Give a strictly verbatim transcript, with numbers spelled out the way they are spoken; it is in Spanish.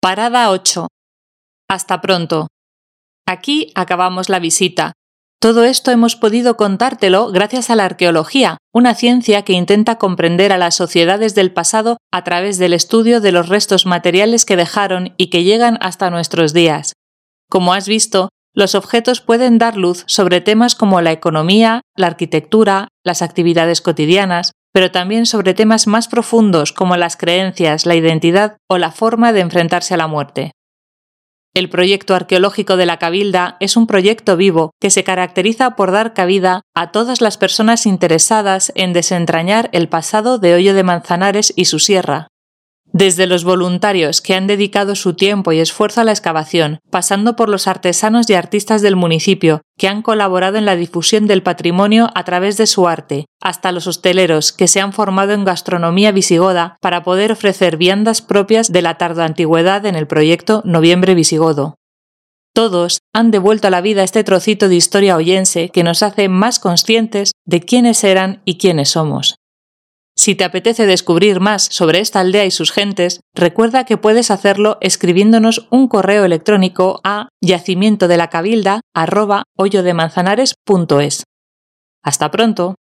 Parada ocho. Hasta pronto. Aquí acabamos la visita. Todo esto hemos podido contártelo gracias a la arqueología, una ciencia que intenta comprender a las sociedades del pasado a través del estudio de los restos materiales que dejaron y que llegan hasta nuestros días. Como has visto, los objetos pueden dar luz sobre temas como la economía, la arquitectura, las actividades cotidianas, pero también sobre temas más profundos como las creencias, la identidad o la forma de enfrentarse a la muerte. El proyecto arqueológico de la Cabilda es un proyecto vivo que se caracteriza por dar cabida a todas las personas interesadas en desentrañar el pasado de Hoyo de Manzanares y su sierra. Desde los voluntarios que han dedicado su tiempo y esfuerzo a la excavación, pasando por los artesanos y artistas del municipio que han colaborado en la difusión del patrimonio a través de su arte, hasta los hosteleros que se han formado en gastronomía visigoda para poder ofrecer viandas propias de la tardoantigüedad en el proyecto Noviembre Visigodo. Todos han devuelto a la vida este trocito de historia oyense que nos hace más conscientes de quiénes eran y quiénes somos. Si te apetece descubrir más sobre esta aldea y sus gentes, recuerda que puedes hacerlo escribiéndonos un correo electrónico a yacimiento de la cabilda arroba hoyo de manzanares punto es. ¡Hasta pronto!